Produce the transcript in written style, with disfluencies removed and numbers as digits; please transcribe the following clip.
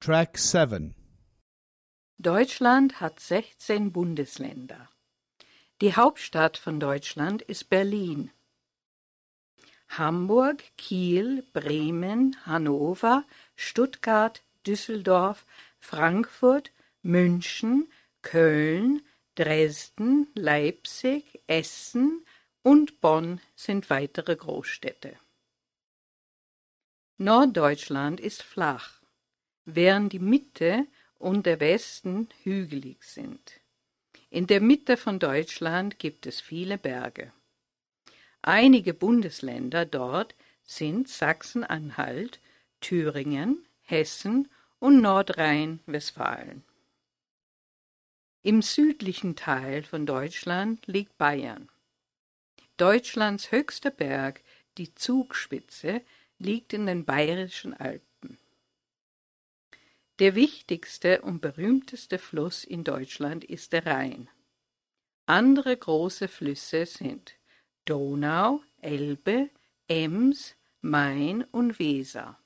Track 7. Deutschland hat 16 Bundesländer. Die Hauptstadt von Deutschland ist Berlin. Hamburg, Kiel, Bremen, Hannover, Stuttgart, Düsseldorf, Frankfurt, München, Köln, Dresden, Leipzig, Essen und Bonn sind weitere Großstädte. Norddeutschland ist flach, während die Mitte und der Westen hügelig sind. In der Mitte von Deutschland gibt es viele Berge. Einige Bundesländer dort sind Sachsen-Anhalt, Thüringen, Hessen und Nordrhein-Westfalen. Im südlichen Teil von Deutschland liegt Bayern. Deutschlands höchster Berg, die Zugspitze, liegt in den Bayerischen Alpen. Der wichtigste und berühmteste Fluss in Deutschland ist der Rhein. Andere große Flüsse sind Donau, Elbe, Ems, Main und Weser.